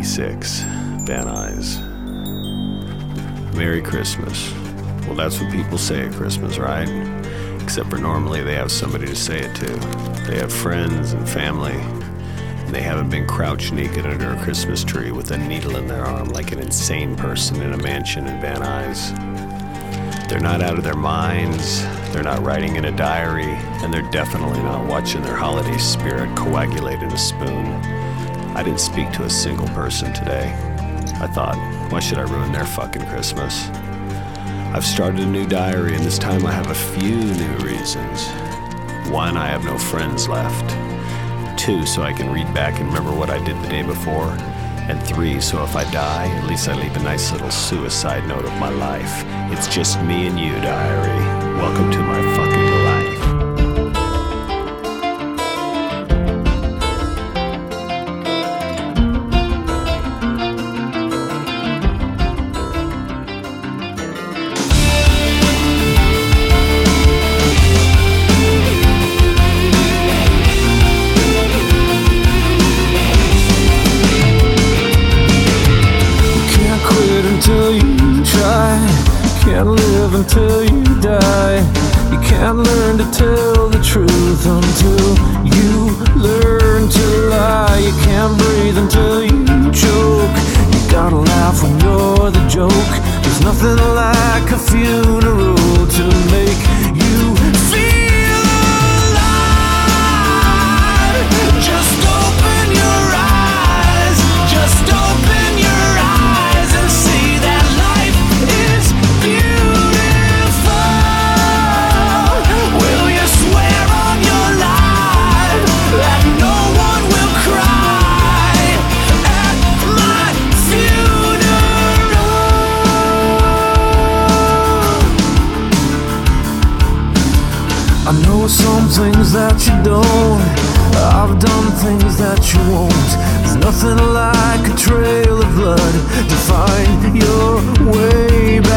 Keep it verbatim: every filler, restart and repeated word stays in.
eighty-six, Van Nuys. Merry Christmas. Well, that's what people say at Christmas, right? Except for normally they have somebody to say it to. They have friends and family, and they haven't been crouched naked under a Christmas tree with a needle in their arm like an insane person in a mansion in Van Nuys. They're not out of their minds, they're not writing in a diary, and they're definitely not watching their holiday spirit coagulate in a spoon. I didn't speak to a single person today. I thought, why should I ruin their fucking Christmas? I've started a new diary, and this time I have a few new reasons. One, I have no friends left. Two, so I can read back and remember what I did the day before. And three, so if I die, at least I leave a nice little suicide note of my life. It's just me and you, diary. Welcome to my fucking life. Until you try, can't live until you die. You can't learn to tell the truth until you learn to lie. You can't breathe until you choke. You gotta laugh when you're the joke. There's nothing like a funeral to make you feel alive. Just open your eyes, just open your eyes and see that life is beautiful. Will you swear on your life that no one will cry at my funeral? I know some things that you don't. I've done things that you won't. There's nothing like a trail of blood to find your way back.